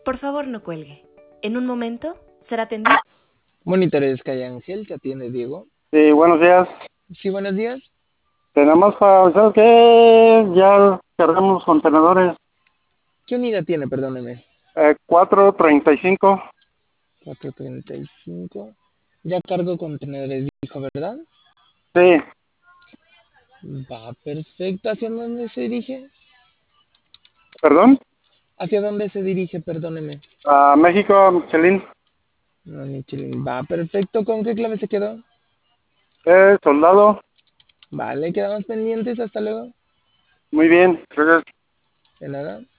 Por favor, no cuelgue. En un momento será atendido. Monitores Calle Ángel, te atiende Diego. Sí, buenos días. Sí, buenos días. Tenemos para avisar que ya cargamos contenedores ¿Qué unidad tiene? Perdóneme. 435. 435. Ya cargo contenedores, dijo, ¿verdad? Sí, Va, perfecto. ¿Hacia dónde se dirige? perdón. ¿Hacia dónde se dirige? Perdóneme. A México, Michelin. No, Michelin. Va, perfecto. ¿Con qué clave se quedó? Soldado. Vale, quedamos pendientes. Hasta luego. Muy bien. Gracias. De nada.